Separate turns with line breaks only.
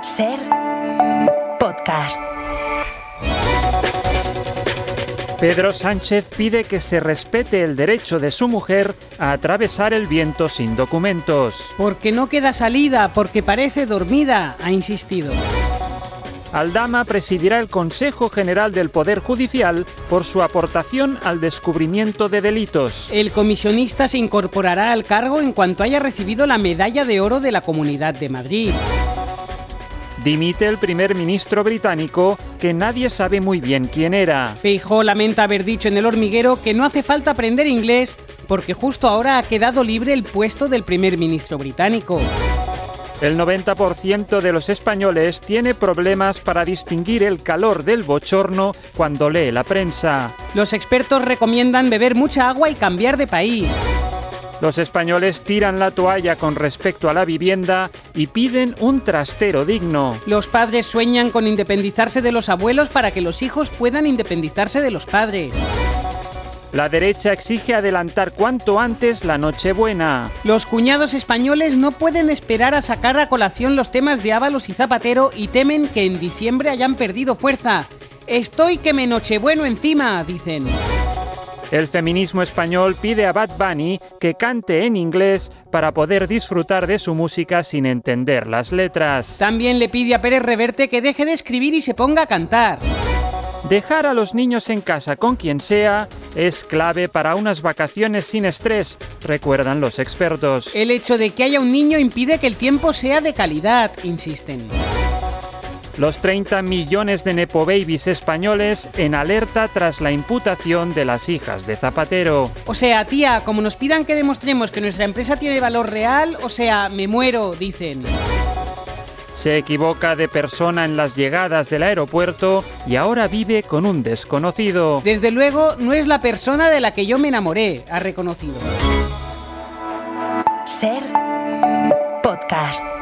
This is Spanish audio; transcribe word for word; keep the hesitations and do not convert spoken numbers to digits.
Ser podcast.
Pedro Sánchez pide que se respete el derecho de su mujer a atravesar el viento sin documentos.
Porque no queda salida, porque parece dormida, ha insistido.
Aldama presidirá el Consejo General del Poder Judicial por su aportación al descubrimiento de delitos.
El comisionista se incorporará al cargo en cuanto haya recibido la medalla de oro de la Comunidad de Madrid.
Dimite el primer ministro británico, que nadie sabe muy bien quién era.
Feijóo lamenta haber dicho en El Hormiguero que no hace falta aprender inglés porque justo ahora ha quedado libre el puesto del primer ministro británico.
El noventa por ciento de los españoles tiene problemas para distinguir el calor del bochorno cuando lee la prensa.
Los expertos recomiendan beber mucha agua y cambiar de país.
Los españoles tiran la toalla con respecto a la vivienda y piden un trastero digno.
Los padres sueñan con independizarse de los abuelos para que los hijos puedan independizarse de los padres.
La derecha exige adelantar cuanto antes la Nochebuena.
Los cuñados españoles no pueden esperar a sacar a colación los temas de Ábalos y Zapatero y temen que en diciembre hayan perdido fuerza. Estoy que me nochebueno encima, dicen.
El feminismo español pide a Bad Bunny que cante en inglés para poder disfrutar de su música sin entender las letras.
También le pide a Pérez Reverte que deje de escribir y se ponga a cantar.
Dejar a los niños en casa con quien sea es clave para unas vacaciones sin estrés, recuerdan los expertos.
El hecho de que haya un niño impide que el tiempo sea de calidad, insisten.
Los treinta millones de nepo babies españoles en alerta tras la imputación de las hijas de Zapatero.
O sea, tía, como nos pidan que demostremos que nuestra empresa tiene valor real, o sea, me muero, dicen.
Se equivoca de persona en las llegadas del aeropuerto y ahora vive con un desconocido.
Desde luego, no es la persona de la que yo me enamoré, ha reconocido.
Ser podcast.